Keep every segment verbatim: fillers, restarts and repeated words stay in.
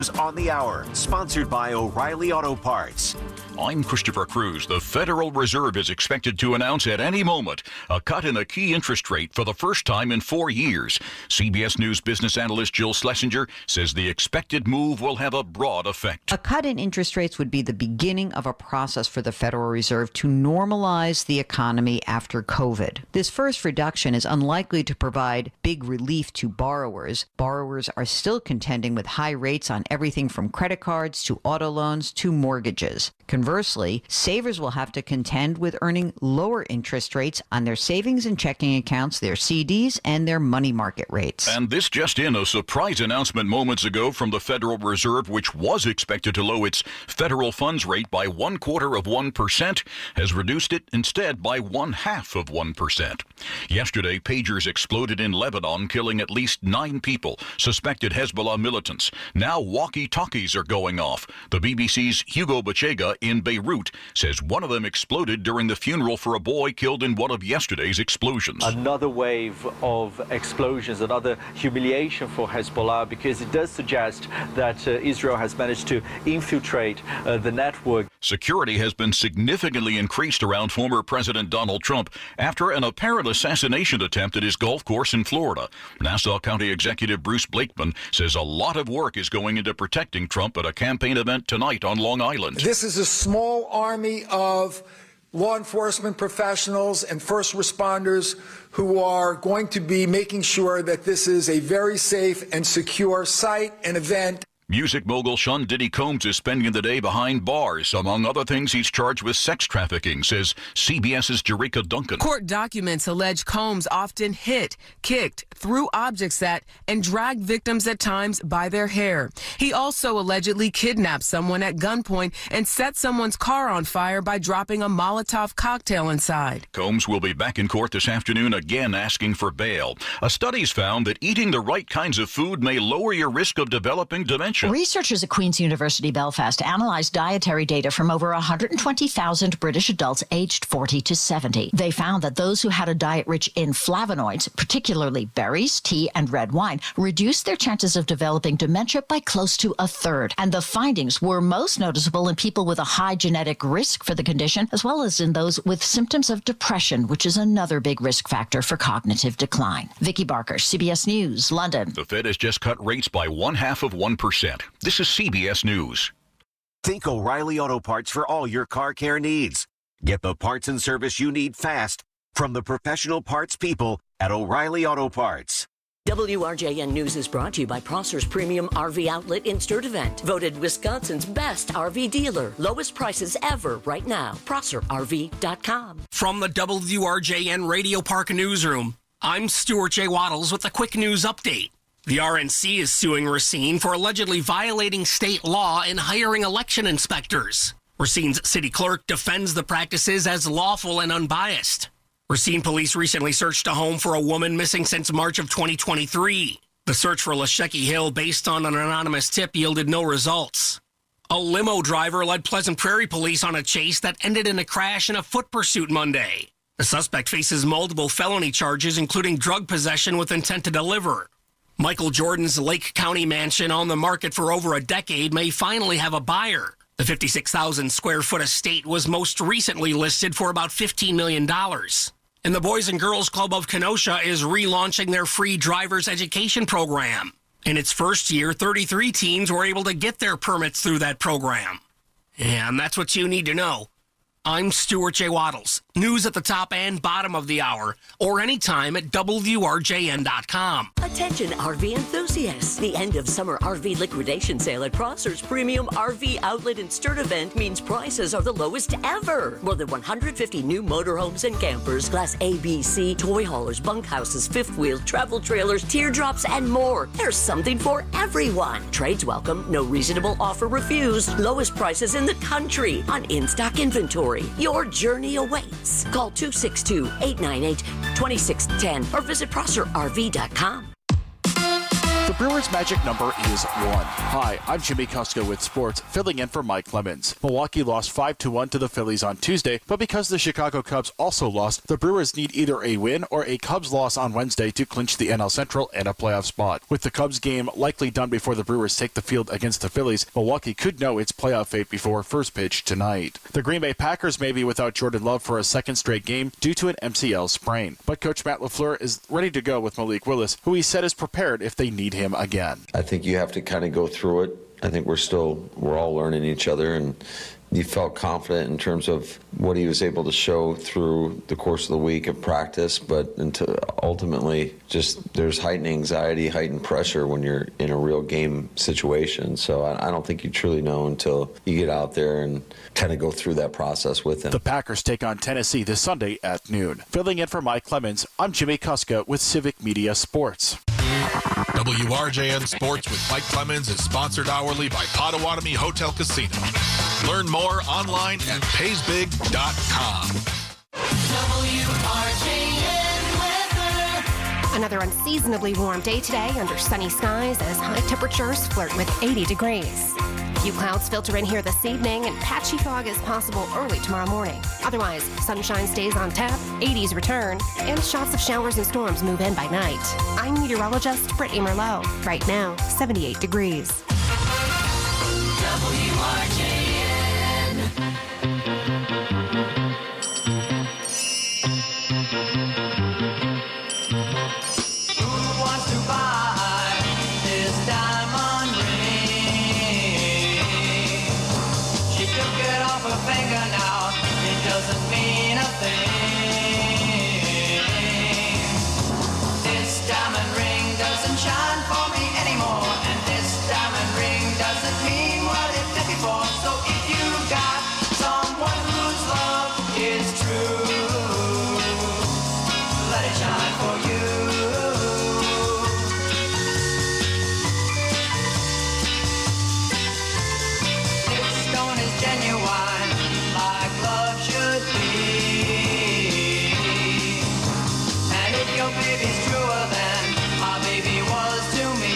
On the Hour, sponsored by O'Reilly Auto Parts. I'm Christopher Cruz. The Federal Reserve is expected to announce at any moment a cut in a key interest rate for the first time in four years. C B S News business analyst Jill Schlesinger says the expected move will have a broad effect. A cut in interest rates would be the beginning of a process for the Federal Reserve to normalize the economy after COVID. This first reduction is unlikely to provide big relief to borrowers. Borrowers are still contending with high rates on everything from credit cards to auto loans to mortgages. Conversely, savers will have to contend with earning lower interest rates on their savings and checking accounts, their C Ds, and their money market rates. And this just in, a surprise announcement moments ago from the Federal Reserve, which was expected to lower its federal funds rate by one quarter of one percent, has reduced it instead by one half of one percent. Yesterday, pagers exploded in Lebanon, killing at least nine people, suspected Hezbollah militants. Now walkie-talkies are going off. The B B C's Hugo Bachega in Beirut says one of them exploded during the funeral for a boy killed in one of yesterday's explosions. Another wave of explosions, another humiliation for Hezbollah, because it does suggest that uh, Israel has managed to infiltrate uh, the network. Security has been significantly increased around former President Donald Trump after an apparent assassination attempt at his golf course in Florida. Nassau County Executive Bruce Blakeman says a lot of work is going into protecting Trump at a campaign event tonight on Long Island. This is a small army of law enforcement professionals and first responders who are going to be making sure that this is a very safe and secure site and event. Music mogul Sean Diddy Combs is spending the day behind bars. Among other things, he's charged with sex trafficking, says CBS's Jericka Duncan. Court documents allege Combs often hit, kicked, threw objects at, and dragged victims at times by their hair. He also allegedly kidnapped someone at gunpoint and set someone's car on fire by dropping a Molotov cocktail inside. Combs will be back in court this afternoon again asking for bail. A study's found that eating the right kinds of food may lower your risk of developing dementia. Researchers at Queen's University Belfast analyzed dietary data from over one hundred twenty thousand British adults aged forty to seventy. They found that those who had a diet rich in flavonoids, particularly berries, tea, and red wine, reduced their chances of developing dementia by close to a third. And the findings were most noticeable in people with a high genetic risk for the condition, as well as in those with symptoms of depression, which is another big risk factor for cognitive decline. Vicky Barker, C B S News, London. The Fed has just cut rates by one half of one percent. This is C B S News. Think O'Reilly Auto Parts for all your car care needs. Get the parts and service you need fast from the professional parts people at O'Reilly Auto Parts. W R J N News is brought to you by Prosser's Premium R V Outlet in Sturtevant. Voted Wisconsin's best R V dealer. Lowest prices ever right now. Prosser R V dot com. From the W R J N Radio Park Newsroom, I'm Stuart J. Waddles with a quick news update. The R N C is suing Racine for allegedly violating state law and hiring election inspectors. Racine's city clerk defends the practices as lawful and unbiased. Racine police recently searched a home for a woman missing since March of twenty twenty-three. The search for Lashecki Hill, based on an anonymous tip, yielded no results. A limo driver led Pleasant Prairie police on a chase that ended in a crash and a foot pursuit Monday. The suspect faces multiple felony charges, including drug possession with intent to deliver. Michael Jordan's Lake County mansion, on the market for over a decade, may finally have a buyer. The fifty-six thousand square foot estate was most recently listed for about fifteen million dollars. And the Boys and Girls Club of Kenosha is relaunching their free driver's education program. In its first year, thirty-three teens were able to get their permits through that program. And that's what you need to know. I'm Stuart J. Waddles. News at the top and bottom of the hour, or anytime at W R J N dot com. Attention R V enthusiasts. The end of summer R V liquidation sale at Prosser's Premium R V Outlet in Sturtevant means prices are the lowest ever. More than one hundred fifty new motorhomes and campers, Class A, B, C, toy haulers, bunkhouses, fifth wheels, travel trailers, teardrops, and more. There's something for everyone. Trades welcome, no reasonable offer refused. Lowest prices in the country on in-stock inventory. Your journey awaits. Call two six two, eight nine eight, two six one zero or visit Prosser R V dot com. The Brewers' magic number is one. Hi, I'm Jimmy Kuska with sports, filling in for Mike Lemons. Milwaukee lost five to one to the Phillies on Tuesday, but because the Chicago Cubs also lost, the Brewers need either a win or a Cubs loss on Wednesday to clinch the N L Central and a playoff spot. With the Cubs game likely done before the Brewers take the field against the Phillies, Milwaukee could know its playoff fate before first pitch tonight. The Green Bay Packers may be without Jordan Love for a second straight game due to an M C L sprain, but Coach Matt LaFleur is ready to go with Malik Willis, who he said is prepared if they need him again. I think you have to kind of go through it. I think we're still, we're all learning each other, and you felt confident in terms of what he was able to show through the course of the week of practice, but until ultimately just there's heightened anxiety, heightened pressure when you're in a real game situation. So I, I don't think you truly know until you get out there and kind of go through that process with him. The Packers take on Tennessee this Sunday at noon. Filling in for Mike Clemens, I'm Jimmy Kuska with Civic Media Sports. W R J N Sports with Mike Clemens is sponsored hourly by Potawatomi Hotel Casino. Learn more online at pays big dot com. W R J N weather. Another unseasonably warm day today under sunny skies as high temperatures flirt with eighty degrees. Few clouds filter in here this evening, and patchy fog is possible early tomorrow morning. Otherwise, sunshine stays on tap, eighties return, and shots of showers and storms move in by night. I'm meteorologist Brittany Merlot. Right now, seventy-eight degrees. W R J N. Who wants to buy this diamond ring? She took it off her finger now. It doesn't mean a thing. This diamond ring doesn't shine for me anymore, and this diamond ring doesn't mean what it did before. So if you got someone whose love is true, let it shine for you. This stone is genuine, like love should be. And if your baby's truer than my baby was to me,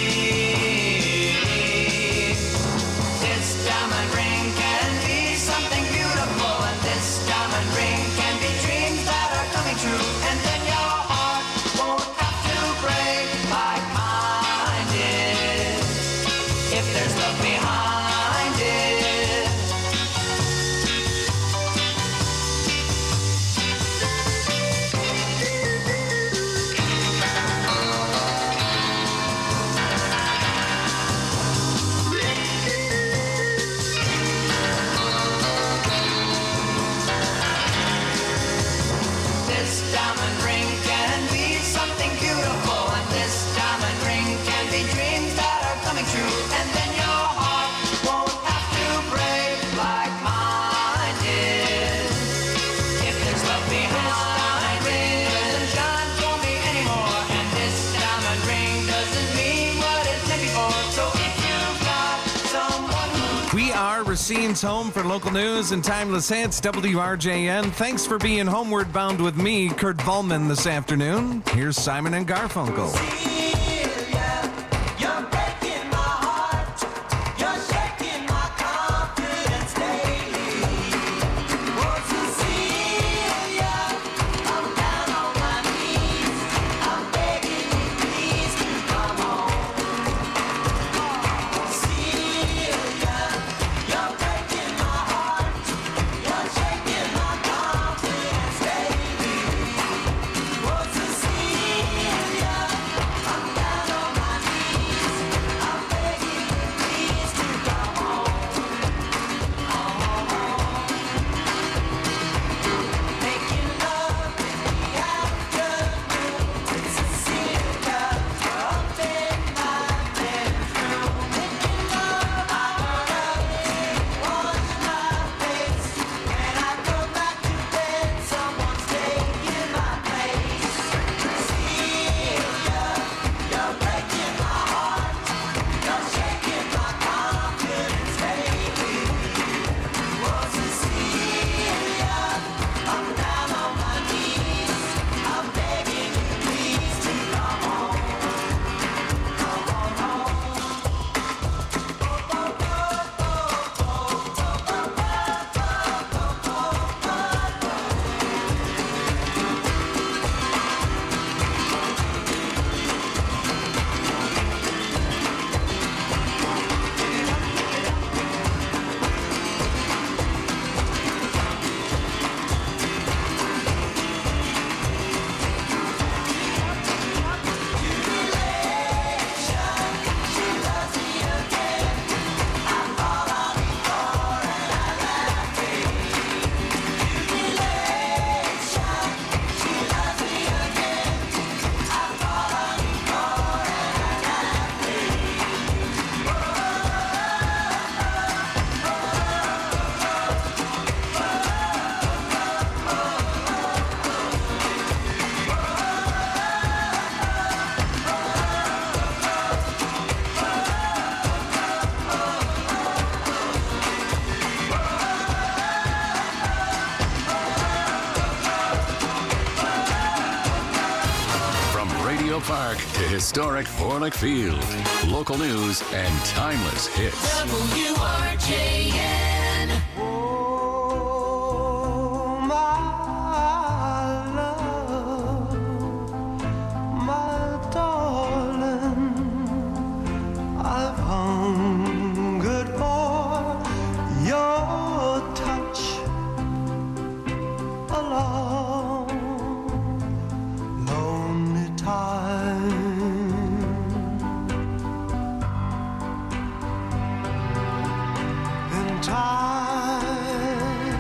this diamond ring can be something beautiful, and this diamond ring can be dreams that are coming true. And then your heart won't have to break like mine did, if there's love behind it. This diamond ring can be something beautiful, and this diamond ring can be dreams that are coming true. And then your heart won't have to break like mine did, if there's love behind it. Doesn't shine for me anymore, and this diamond ring doesn't mean what it did before. So if you've got someone who We are Racine's home for local news and timeless hits, W R J N. Thanks for being homeward bound with me, Kurt Volman, this afternoon. Here's Simon and Garfunkel. Park to historic Forlick Field. Local news and timeless hits. W R J N. Oh, my love, my darling, I've hungered for your touch a long, lonely time. And time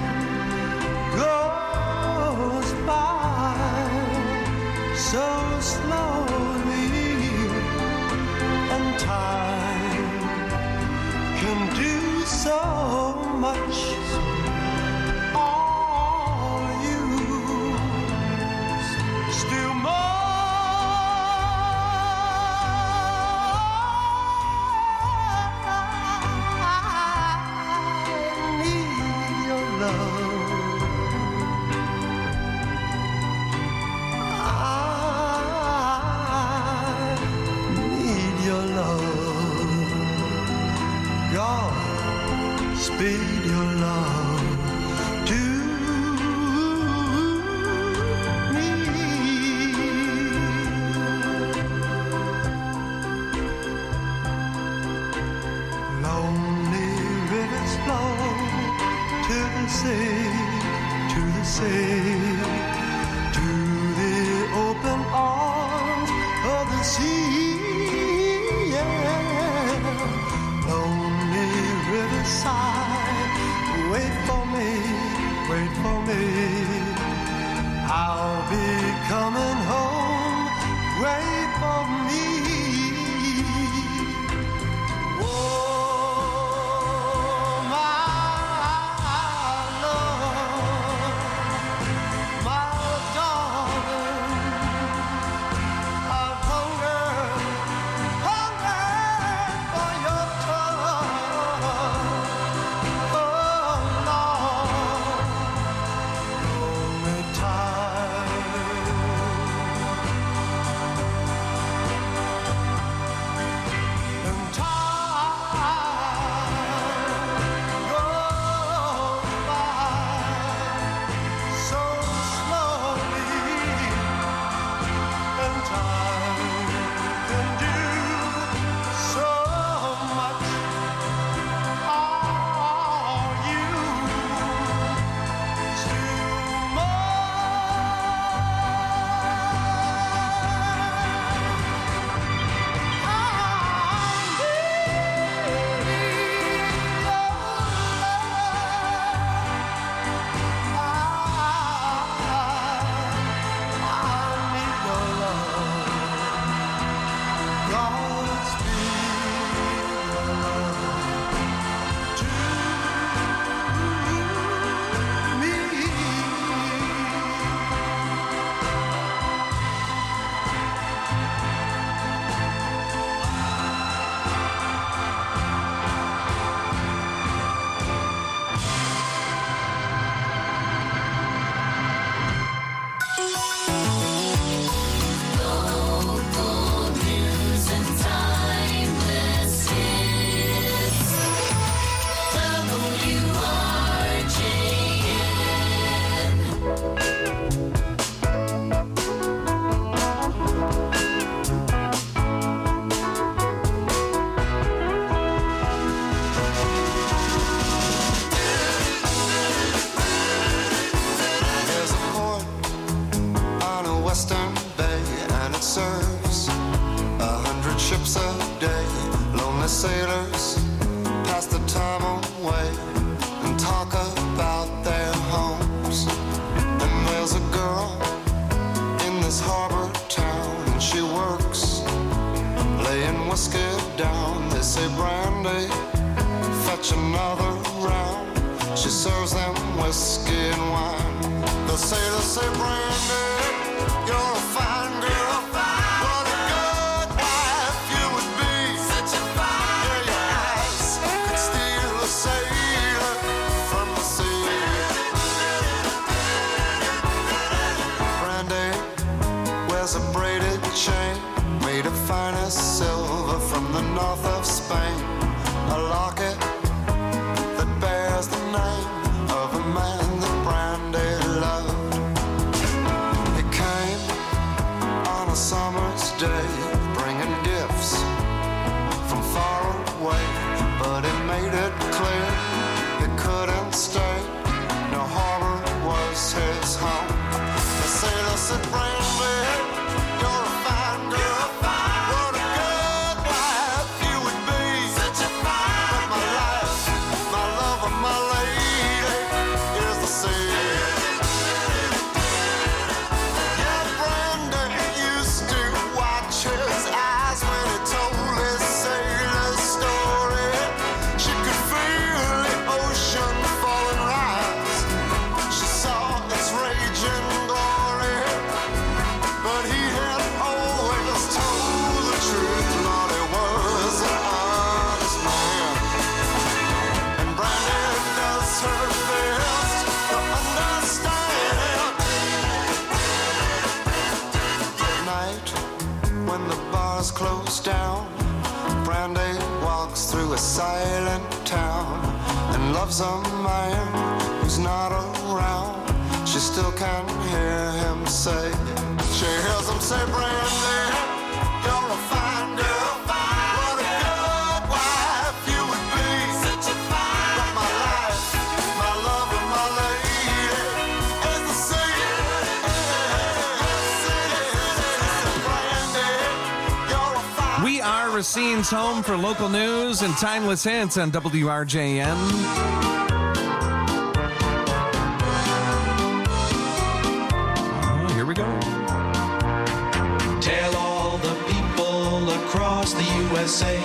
goes by so slowly, and time can do so much. All you still more need your love. I need your love. God, speed your love to me. Lonely rivers flow to the sea, to the sea, to the open arms of the sea. Yeah. Lonely riverside, wait for me, wait for me. I'll be coming home, wait for me. Oh, my love, my darling, I've hungered, hungered for your touch. Oh, Lord, only time. And time goes by so slowly, and time can do so much. Are you still Local news and timeless hits. W R J N. There's a port on a western bay, and it serves a hundred ships a day. Lonely sailors pass the time away and talk about their homes. And there's a girl in this harbor town, and she works laying whiskey down. They say, Brandy, fetch another round. She serves them whiskey and wine. The sailors say, Brandy, you're a fine girl. What a good wife you would be. Such a fine yeah, your eyes could steal a sailor from the sea. Brandy wears a braided chain silent town and loves a man who's not around. She still can hear him say, she hears him say, Brandy, you're a fine girl. What a good wife you would be. Such a fine but my life, my love and my lady is the sea. Brandy, you're a fine. We are Racine's home for local news and timeless hits on W R J N. Here we go. Tell all the people across the U S A,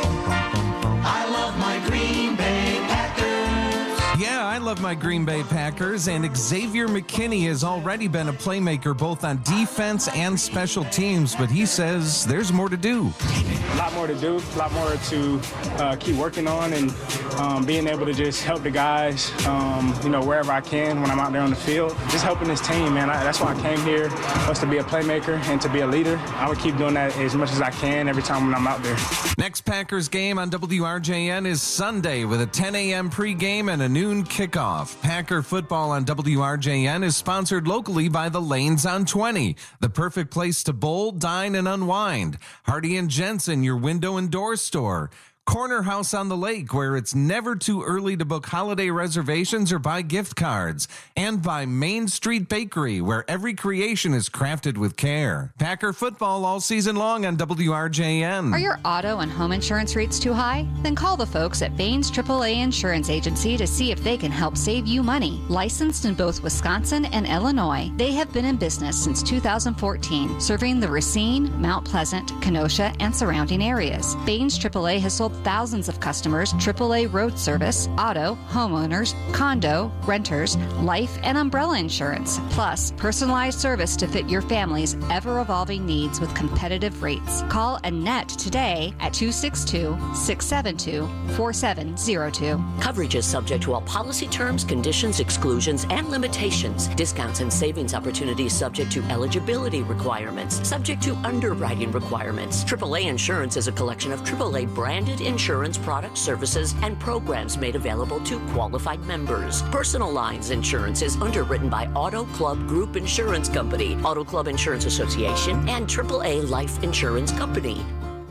I love my Green Bay Packers. Yeah, I love my Green Bay Packers, and Xavier McKinney has already been a playmaker both on defense and special teams, but he says there's more to do. A lot more to do, a lot more to uh, keep working on, and um, being able to just help the guys, um, you know, wherever I can when I'm out there on the field. Just helping this team, man. I, that's why I came here, was to be a playmaker and to be a leader. I would keep doing that as much as I can every time when I'm out there. Next Packers game on W R J N is Sunday with a ten a.m. pregame and a noon kickoff. Packer football on W R J N is sponsored locally by the Lanes on twenty, the perfect place to bowl, dine, and unwind. Hardy and Jensen, your window and door store. Corner House on the Lake, where it's never too early to book holiday reservations or buy gift cards. And by Main Street Bakery, where every creation is crafted with care. Packer football all season long on W R J N. Are your auto and home insurance rates too high? Then call the folks at Baines triple A Insurance Agency to see if they can help save you money. Licensed in both Wisconsin and Illinois, they have been in business since two thousand fourteen, serving the Racine, Mount Pleasant, Kenosha, and surrounding areas. Baines triple A has sold thousands of customers triple A road service, auto, homeowners, condo, renters, life, and umbrella insurance, plus personalized service to fit your family's ever-evolving needs with competitive rates. Call Annette today at two six two, six seven two, four seven zero two. Coverage is subject to all policy terms, conditions, exclusions, and limitations. Discounts and savings opportunities subject to eligibility requirements, subject to underwriting requirements. triple A Insurance is a collection of triple A branded insurance products, services, and programs made available to qualified members. Personal Lines Insurance is underwritten by Auto Club Group Insurance Company, Auto Club Insurance Association, and triple A Life Insurance Company.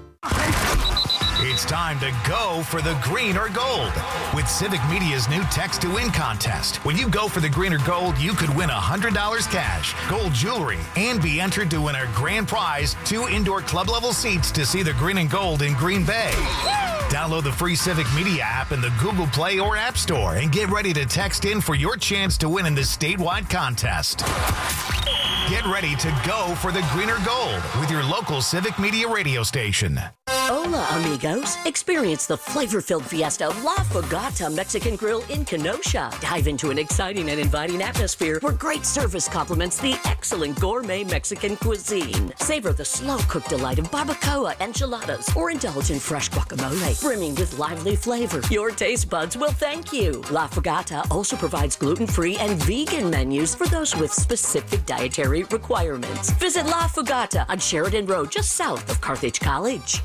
It's time to go for the green or gold with Civic Media's new Text to Win contest. When you go for the green or gold, you could win one hundred dollars cash, gold jewelry, and be entered to win our grand prize, two indoor club-level seats to see the green and gold in Green Bay. Download the free Civic Media app in the Google Play or App Store and get ready to text in for your chance to win in this statewide contest. Get ready to go for the green or gold with your local Civic Media radio station. Hola, amigos. Experience the flavor-filled fiesta of La Fogata Mexican Grill in Kenosha. Dive into an exciting and inviting atmosphere where great service complements the excellent gourmet Mexican cuisine. Savor the slow-cooked delight of barbacoa, enchiladas, or indulge in fresh guacamole, brimming with lively flavor. Your taste buds will thank you. La Fogata also provides gluten-free and vegan menus for those with specific dietary requirements. Visit La Fogata on Sheridan Road, just south of Carthage College.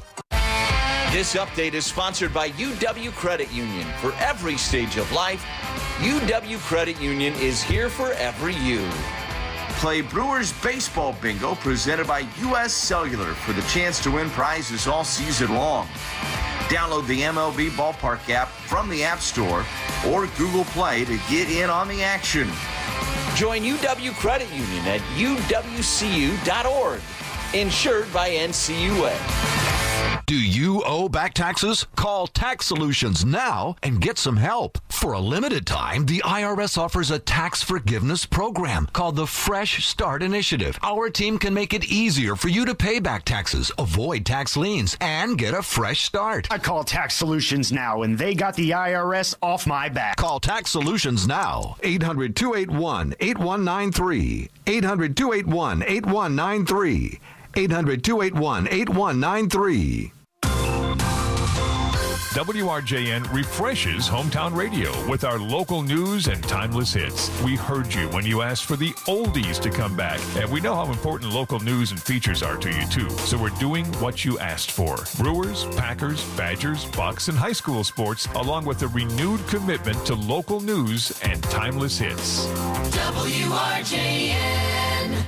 This update is sponsored by U W Credit Union. For every stage of life, U W Credit Union is here for every you. Play Brewers Baseball Bingo presented by U S Cellular for the chance to win prizes all season long. Download the M L B Ballpark app from the App Store or Google Play to get in on the action. Join U W Credit Union at U W C U dot org. Insured by N C U A. Do you owe back taxes? Call Tax Solutions now and get some help. For a limited time, the I R S offers a tax forgiveness program called the Fresh Start Initiative. Our team can make it easier for you to pay back taxes, avoid tax liens, and get a fresh start. I call Tax Solutions now, and they got the I R S off my back. Call Tax Solutions now. eight hundred, two eight one, eight one nine three. eight hundred, two eight one, eight one nine three. eight hundred, two eight one, eight one nine three. W R J N refreshes hometown radio with our local news and timeless hits. We heard you when you asked for the oldies to come back, and we know how important local news and features are to you too. So we're doing what you asked for. Brewers, Packers, Badgers, Bucks, and high school sports, along with a renewed commitment to local news and timeless hits. W R J N.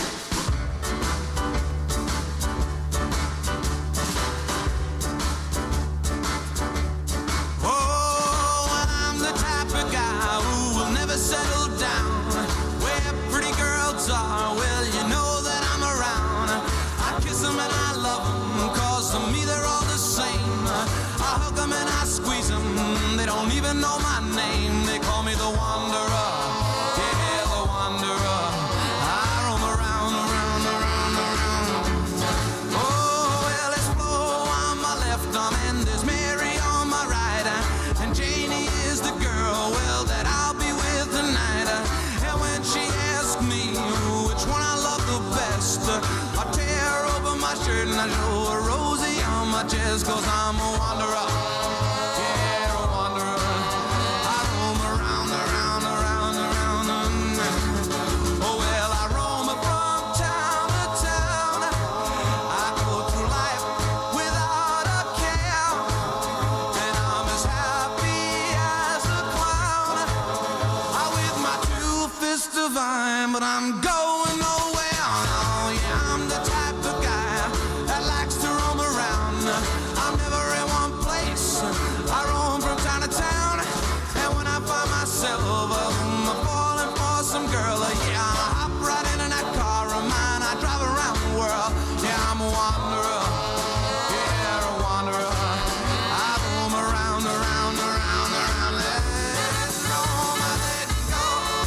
Settle down where pretty girls are. Well, you know that I'm around. I kiss them and I love them, cause to me they're all the same. I hug them and I squeeze them, they don't even know my name. They call me the Wanderer, yeah, the Wanderer. I roam around, around, around, around. Oh, well, there's Flo on my left arm and there's Mary on my right, and Janie is the girl, well, that I'll be with tonight. And when she asks me which one I love the best, I tear open my shirt and I show her Rosie on my chest, cause I'm a wanderer, yeah, a wanderer. I roam around, around, around, around, around. Oh, well, I roam from town to town. I go through life without a care, and I'm as happy as a clown. I with my two fists divine, but I'm going nowhere. Oh, yeah, I'm the type of guy that likes to roam around. I'm never in one place. I roam from town to town, and when I find myself um, falling for some girl, uh, yeah, I hop right into that car of mine. I drive around the world. Yeah, I'm a wanderer. Yeah, a wanderer. I roam around, around, around, around. Let it go, let it go.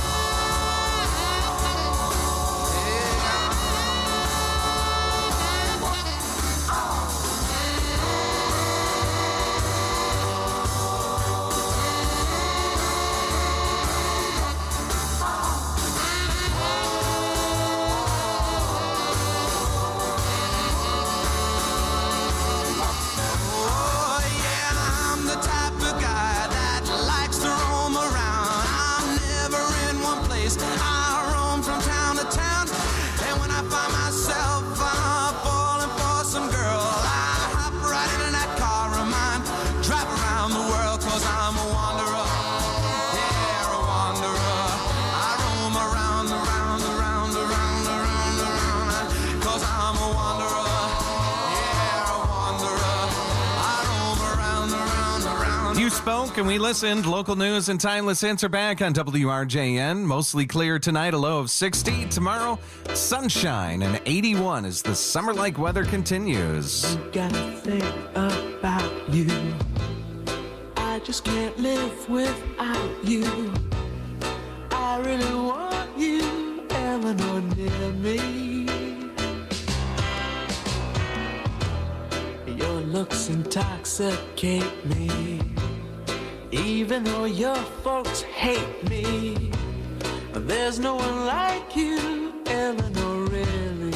Oh, yeah, I'm the type of guy that likes to roam around. I'm never in one place. I roam from town to town, and when I find myself uh, falling for some girl, I hop right into that car of mine, drive around the world, cause I'm a wanderer. Yeah, a wanderer. I roam around, around, around, around, around, around, cause I'm a wanderer. Yeah, a wanderer. I roam around, around, around. You spoke and we listened. Local news and timeless hits are back on W R J N. Mostly clear tonight, a low of sixty. Tomorrow, sunshine and eighty-one as the summer-like weather continues. Gotta think about you. I just can't live without you. I really want you, Eleanor, near me. Your looks intoxicate me, even though your folks hate me. There's no one like you, Eleanor, really.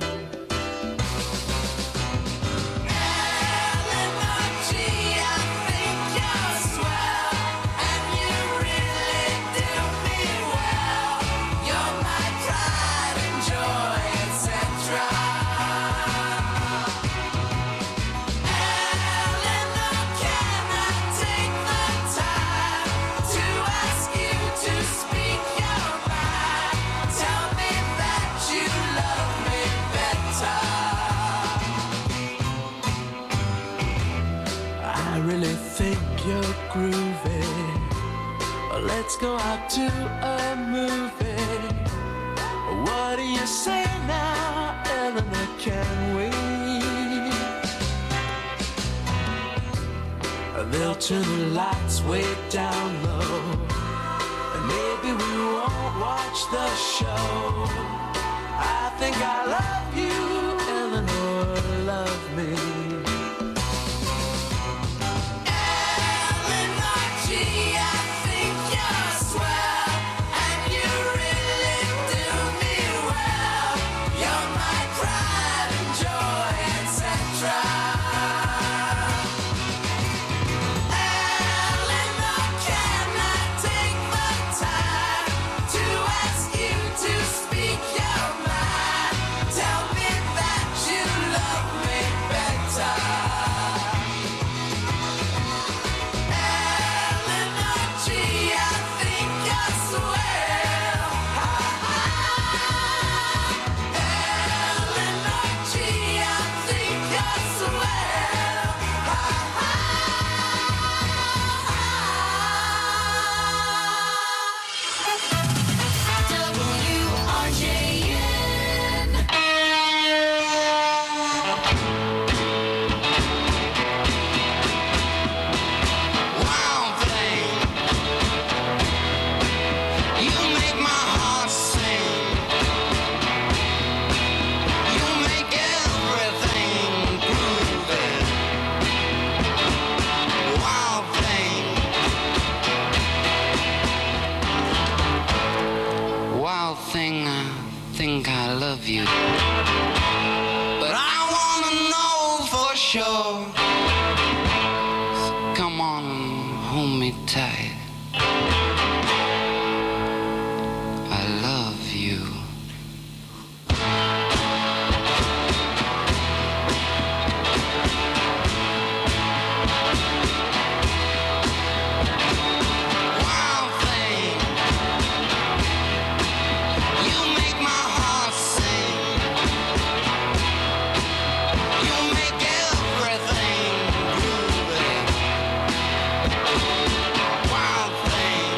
Eleanor, gee, I think you're swell, and you really do me well. You're my pride and joy, et cetera. Eleanor, can I take the time to ask you to speak your mind? Tell me that you love me better. I really think you're groovy. Let's go out to a movie. What do you say now, Eleanor? Can we? They'll turn the lights way down low, and maybe we won't watch the show. I think I love you, Eleanor, love me. Eleanor, gee, I think you're swell, and you really do me well. You're my pride and joy, et cetera. you. But I wanna know for sure. So come on and hold me tight. I love you. Wild thing, you make my heart sing. You make everything groovy. Wild thing.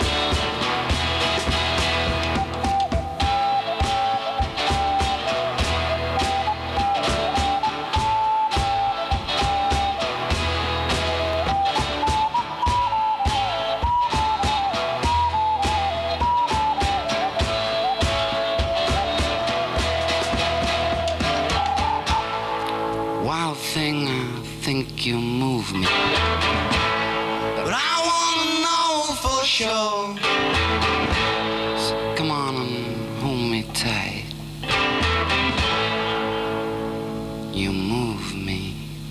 Wild thing, I think you move me. But I wanna know for sure. So come on and hold me tight. You move me.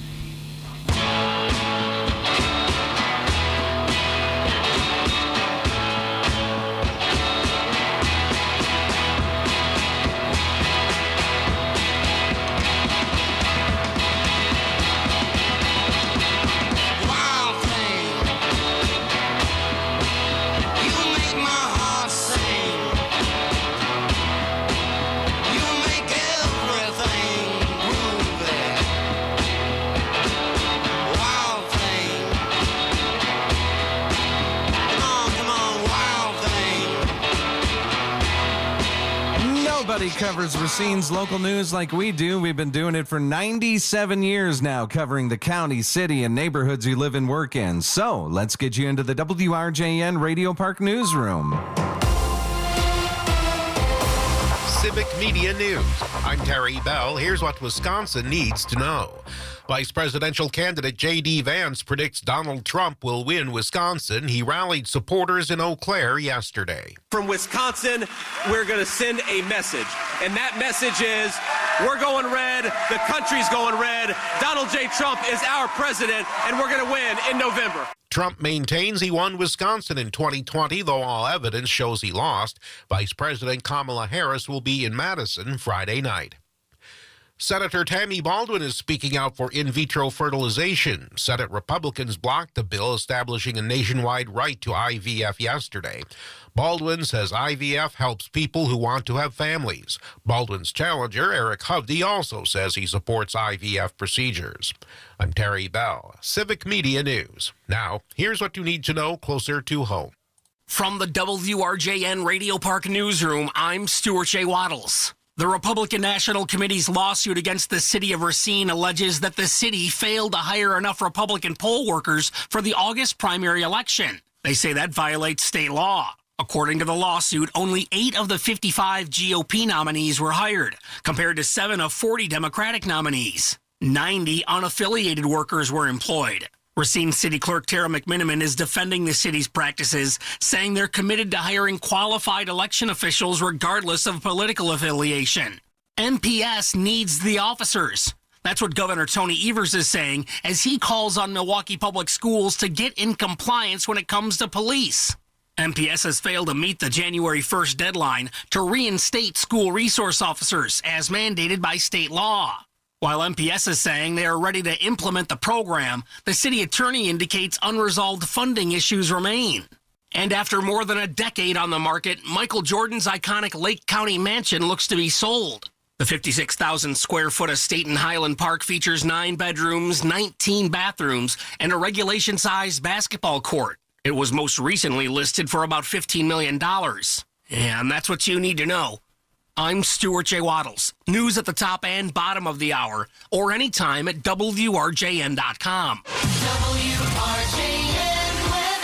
Wild thing, you make my heart sing. You make everything groovy. Wild thing, come on, come on, wild thing. Nobody covers Racine's local news like we do. We've been doing it for ninety-seven years now, covering the county, city, and neighborhoods you live and work in. So let's get you into the W R J N Radio Park newsroom. Civic Media News. I'm Terry Bell. Here's what Wisconsin needs to know. Vice presidential candidate J D. Vance predicts Donald Trump will win Wisconsin. He rallied supporters in Eau Claire yesterday. From Wisconsin, we're going to send a message. And that message is, we're going red, the country's going red, Donald J. Trump is our president, and we're going to win in November. Trump maintains he won Wisconsin in twenty twenty, though all evidence shows he lost. Vice President Kamala Harris will be in Madison Friday night. Senator Tammy Baldwin is speaking out for in vitro fertilization. Senate Republicans blocked the bill establishing a nationwide right to I V F yesterday. Baldwin says I V F helps people who want to have families. Baldwin's challenger, Eric Hovde, also says he supports I V F procedures. I'm Terry Bell, Civic Media News. Now, here's what you need to know closer to home. From the W R J N Radio Park newsroom, I'm Stuart J. Waddles. The Republican National Committee's lawsuit against the city of Racine alleges that the city failed to hire enough Republican poll workers for the August primary election. They say that violates state law. According to the lawsuit, only eight of the fifty-five G O P nominees were hired, compared to seven of forty Democratic nominees. ninety unaffiliated workers were employed. Racine City Clerk Tara McMiniman is defending the city's practices, saying they're committed to hiring qualified election officials regardless of political affiliation. M P S needs the officers. That's what Governor Tony Evers is saying as he calls on Milwaukee Public Schools to get in compliance when it comes to police. M P S has failed to meet the January first deadline to reinstate school resource officers as mandated by state law. While M P S is saying they are ready to implement the program, the city attorney indicates unresolved funding issues remain. And after more than a decade on the market, Michael Jordan's iconic Lake County mansion looks to be sold. The fifty-six thousand square foot estate in Highland Park features nine bedrooms, nineteen bathrooms, and a regulation-sized basketball court. It was most recently listed for about fifteen million dollars. And that's what you need to know. I'm Stuart J. Waddles. News at the top and bottom of the hour, or anytime at W R J N dot com. W R J N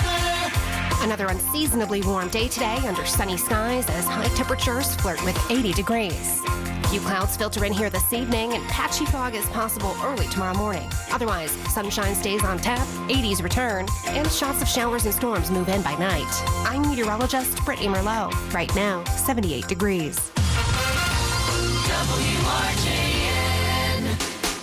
weather. Another unseasonably warm day today under sunny skies as high temperatures flirt with eighty degrees. Few clouds filter in here this evening, and patchy fog is possible early tomorrow morning. Otherwise, sunshine stays on tap, eighties return, and shots of showers and storms move in by night. I'm meteorologist Brittany Merlot. Right now, seventy-eight degrees. W R J N.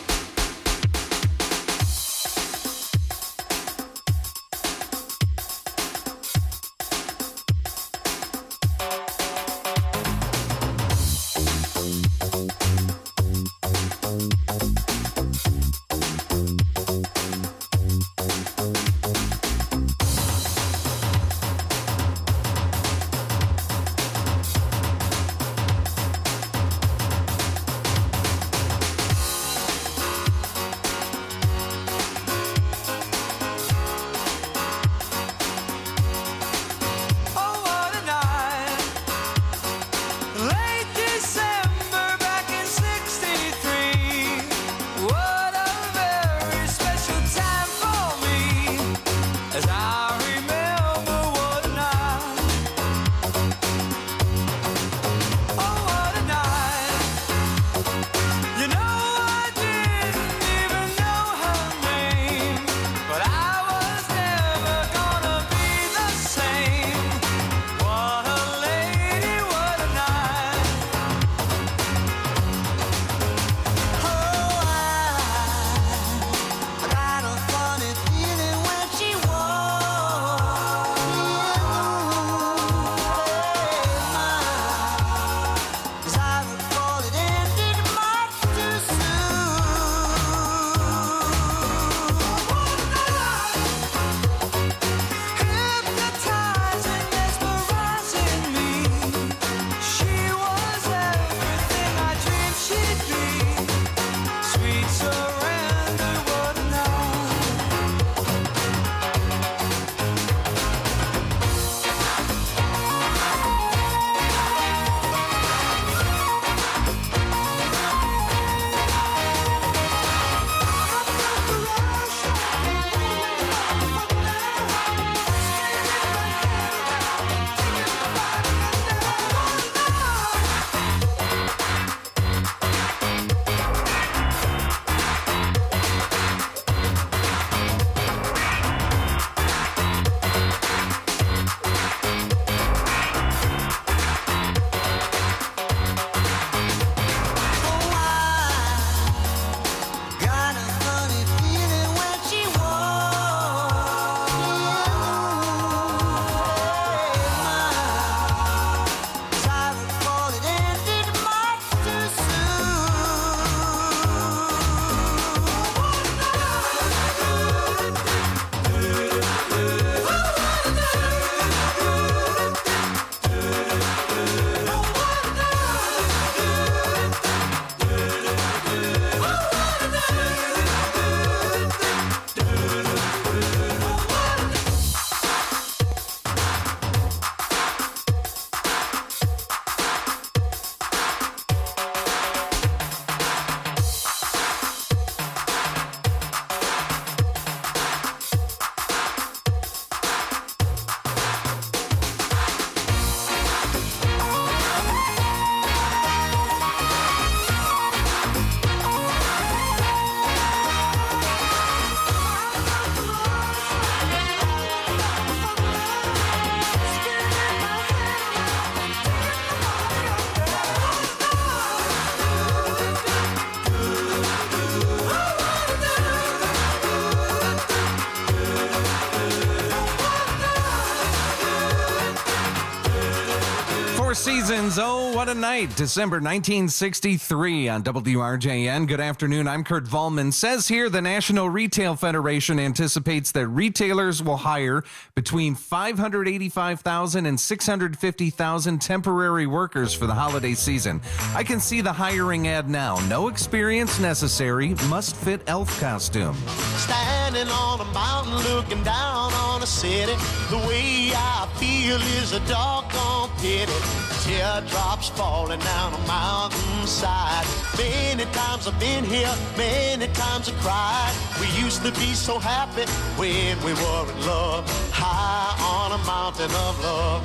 Seasons. Oh, what a night. December nineteen sixty-three on W R J N. Good afternoon. I'm Kurt Volman. Says here the National Retail Federation anticipates that retailers will hire between five hundred eighty-five thousand and six hundred fifty thousand temporary workers for the holiday season. I can see the hiring ad now. No experience necessary. Must fit elf costume. Standing on a mountain looking down on a city. The way I feel is a doggone pity. Teardrops falling down a mountainside. Many times I've been here, many times I cried. We used to be so happy when we were in love, high on a mountain of love.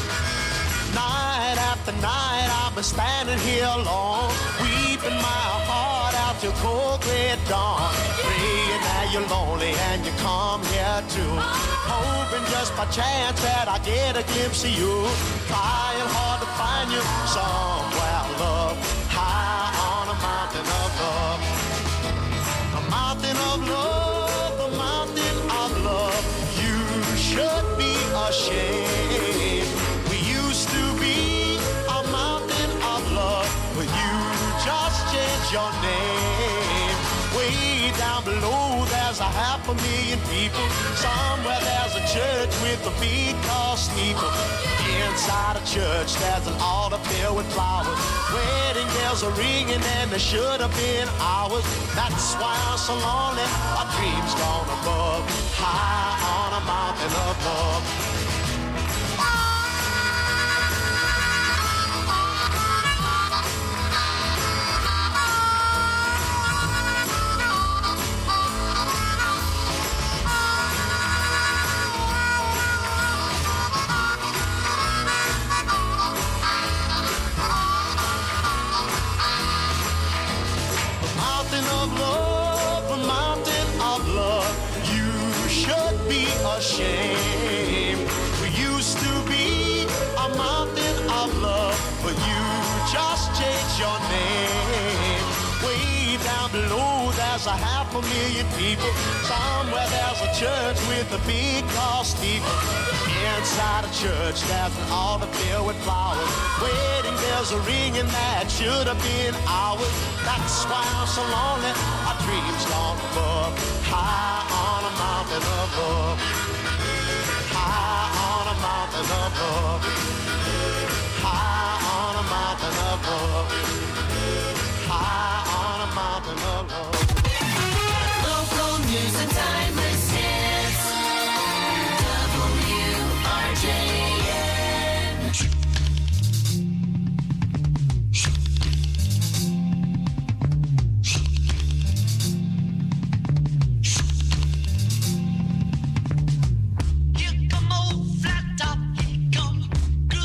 Night after night I've been standing here alone, weeping my heart out till cold gray dawn. Praying that you're lonely and you come here too, hoping just by chance that I get a glimpse of you. Trying hard to find you somewhere, love, high ashamed. We used to be a mountain of love, but you just changed your name. Way down below there's a half a million people. Somewhere there's a church with a big tall steeple. Inside a church there's an altar filled with flowers. Wedding bells are ringing and there should have been hours. That's why I'm so lonely. Our dreams gone above, high on a mountain above. Shame. We used to be a mountain of love, but you just changed your name. Way down below there's a half a million people. Somewhere there's a church with a big tall steeple. Inside a church there's an altar filled with flowers. Wedding bells are ringing that should have been ours. That's why I'm so lonely. Our dreams gone above, high on a mountain above. High on a mountain above. High on a mountain above. High on a mountain above. Local news and timeless hits. W R J N. Here come old flat top, here come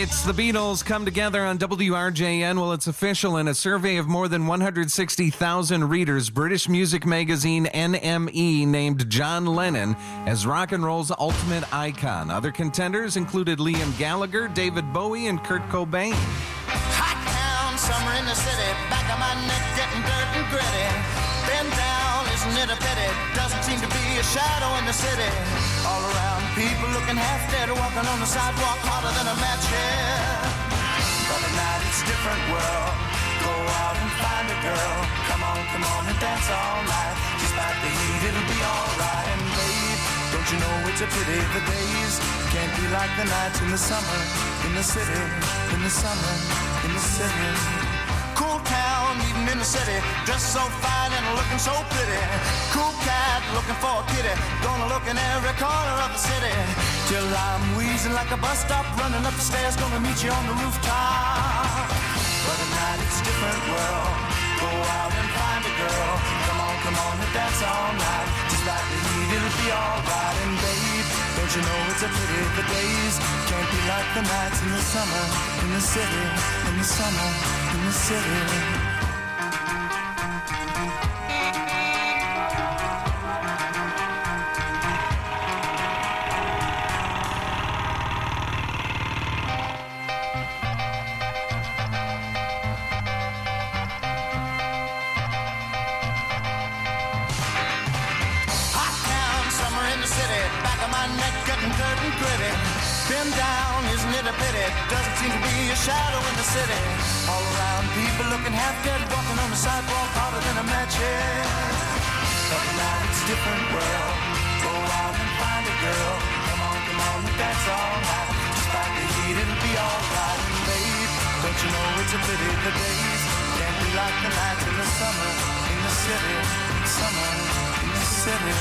It's the Beatles come together on W R J N. Well, it's official. In a survey of more than one hundred sixty thousand readers, British music magazine N M E named John Lennon as rock and roll's ultimate icon. Other contenders included Liam Gallagher, David Bowie, and Kurt Cobain. Hot town, summer in the city, back of my neck getting dirt and gritty. Been down, isn't it a pity? Doesn't seem to be a shadow in the city. All around, people looking half dead, walking on the sidewalk harder than a match here. But at night it's a different world. Go out and find a girl. Come on, come on and dance all night. Despite the heat, it'll be alright. And babe, don't you know it's a pity the days can't be like the nights in the summer, in the city, in the summer, in the city. Cool town, even in the city, dressed so fine and looking so pretty. Cool cat, looking for a kitty, gonna look in every corner of the city. Till I'm wheezing like a bus stop, running up the stairs, gonna meet you on the rooftop. But at night it's a different world. Go out and find a girl. Come on, come on and dance all night. Just like the heat, it'll be alright. And babe, don't you know it's a pity the days can't be like the nights in the summer, in the city, in the summer, in the city. Been down, isn't it a pity? Doesn't seem to be a shadow in the city. All around, people looking half dead, walking on the sidewalk harder than a match here. But now it's a different world. Go out and find a girl. Come on, come on and dance all night. Despite the heat, it'll be alright. And babe, don't you know it's a pity the days can't be like the nights in the summer, in the city, summer, in the city.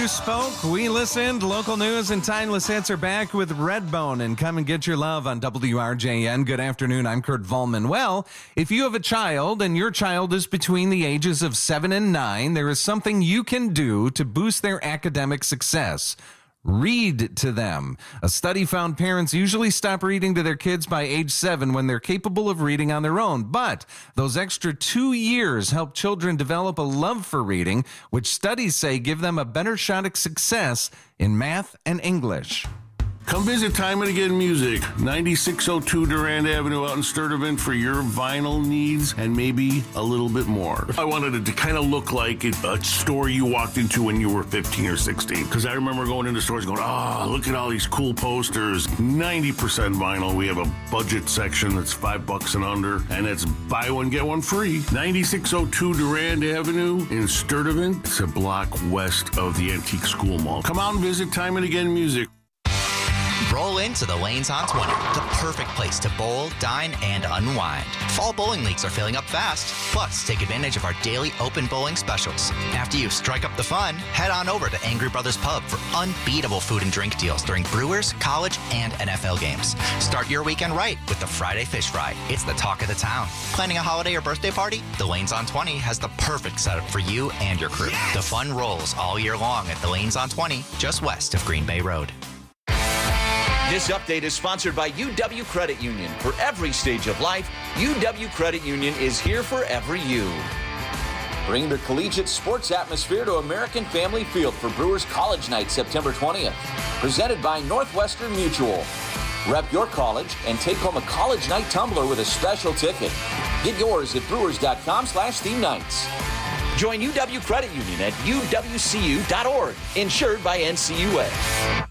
spoke, we listened. Local news and timeless hits are back with Redbone and Come and Get Your Love on W R J N. Good afternoon, I'm Kurt Volman. Well, if you have a child and your child is between the ages of seven and nine, there is something you can do to boost their academic success. Read to them. A study found parents usually stop reading to their kids by age seven when they're capable of reading on their own. But those extra two years help children develop a love for reading, which studies say give them a better shot at success in math and English. Come visit Time and Again Music, ninety-six oh two Durand Avenue out in Sturtevant for your vinyl needs and maybe a little bit more. I wanted it to kind of look like a store you walked into when you were fifteen or sixteen. Because I remember going into stores going, oh, look at all these cool posters. ninety percent vinyl. We have a budget section that's five bucks and under, and it's buy one, get one free. ninety-six oh two Durand Avenue in Sturtevant. It's a block west of the Antique School Mall. Come out and visit Time and Again Music. Roll into the Lanes on twenty, the perfect place to bowl, dine, and unwind. Fall bowling leagues are filling up fast. Plus, take advantage of our daily open bowling specials. After you strike up the fun, head on over to Angry Brothers Pub for unbeatable food and drink deals during Brewers, college, and N F L games. Start your weekend right with the Friday Fish Fry. It's the talk of the town. Planning a holiday or birthday party? The Lanes on twenty has the perfect setup for you and your crew. Yes! The fun rolls all year long at the Lanes on twenty, just west of Green Bay Road. This update is sponsored by U W Credit Union. For every stage of life, U W Credit Union is here for every you. Bring the collegiate sports atmosphere to American Family Field for Brewers College Night, September twentieth. Presented by Northwestern Mutual. Rep your college and take home a college night tumbler with a special ticket. Get yours at brewers.com slash theme nights. Join U W Credit Union at U W C U dot org. Insured by N C U A.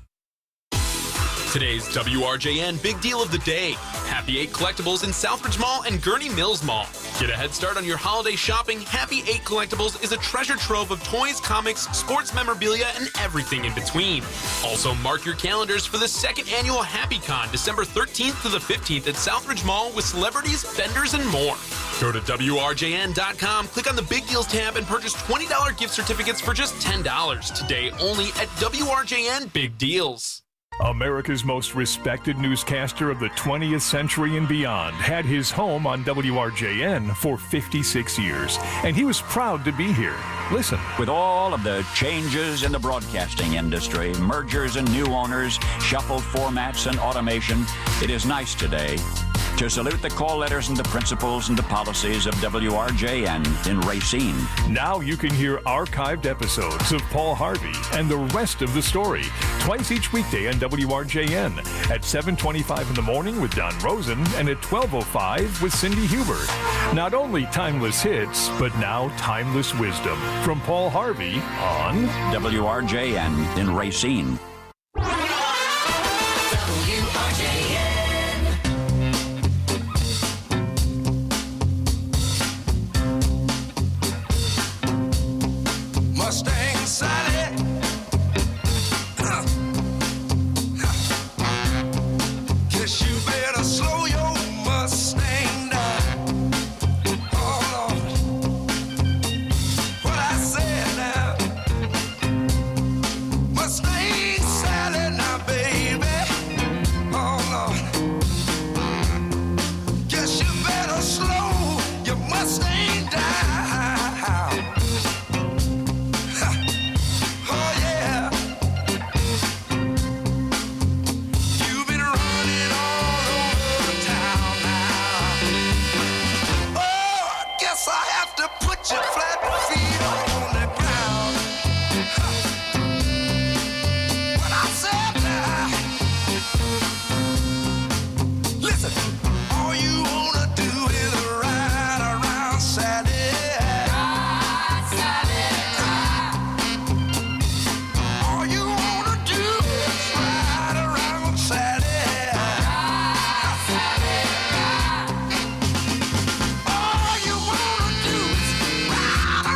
Today's W R J N Big Deal of the Day. Happy Eight Collectibles in Southbridge Mall and Gurney Mills Mall. Get a head start on your holiday shopping. Happy Eight Collectibles is a treasure trove of toys, comics, sports memorabilia, and everything in between. Also, mark your calendars for the second annual HappyCon, December thirteenth to the fifteenth at Southbridge Mall with celebrities, vendors, and more. Go to W R J N dot com, click on the Big Deals tab, and purchase twenty dollars gift certificates for just ten dollars. Today only at W R J N Big Deals. America's most respected newscaster of the twentieth century and beyond had his home on W R J N for fifty-six years, and he was proud to be here. Listen. With all of the changes in the broadcasting industry, mergers and new owners, shuffled formats and automation, it is nice today to salute the call letters and the principles and the policies of W R J N in Racine. Now you can hear archived episodes of Paul Harvey and the rest of the story twice each weekday on W R J N at seven twenty-five in the morning with Don Rosen and at twelve oh five with Cindy Hubert. Not only timeless hits, but now timeless wisdom from Paul Harvey on W R J N in Racine. Mustang Sally. Guess you better slow your Mustang down. Oh Lord, what I said now. Mustang Sally now, baby. Oh Lord, guess you better slow your Mustang down. Your flat feet on the ground. What I said now. Listen, all you wanna do is ride around Sally. Ride, Sally, ride. All you wanna do is ride around Sally. Ride, Sally, ride. All you wanna do is ride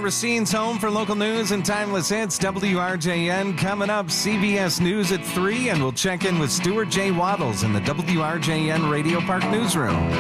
Racine's home for local news and timeless hits. W R J N coming up. C B S News at three, and we'll check in with Stuart J. Waddles in the W R J N Radio Park newsroom.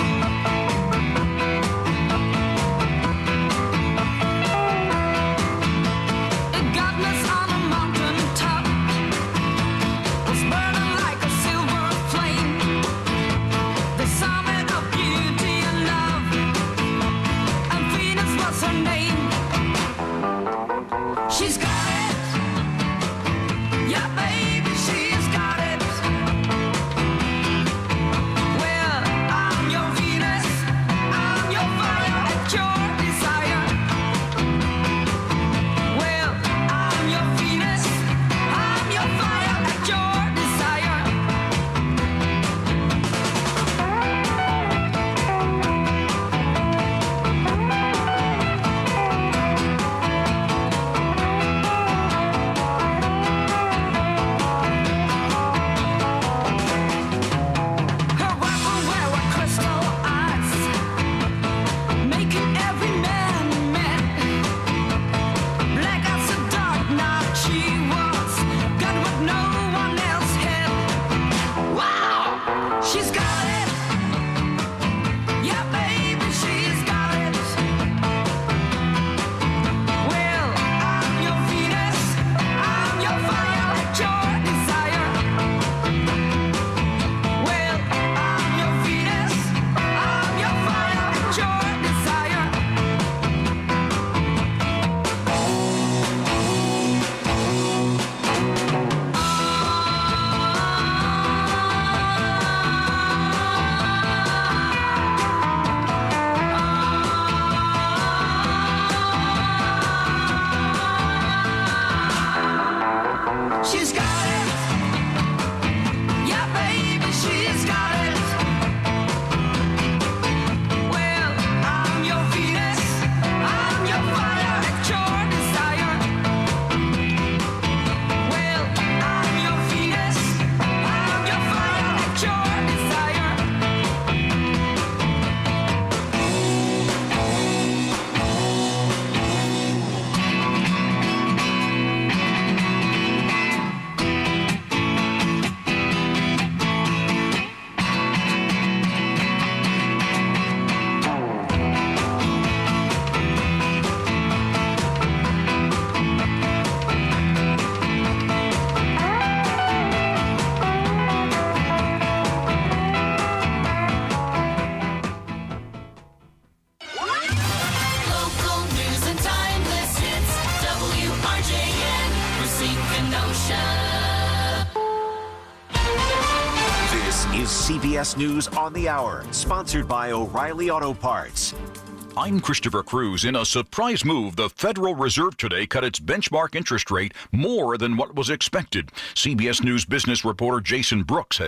C B S News on the Hour, sponsored by O'Reilly Auto Parts. I'm Christopher Cruz. In a surprise move, the Federal Reserve today cut its benchmark interest rate more than what was expected. C B S News business reporter Jason Brooks has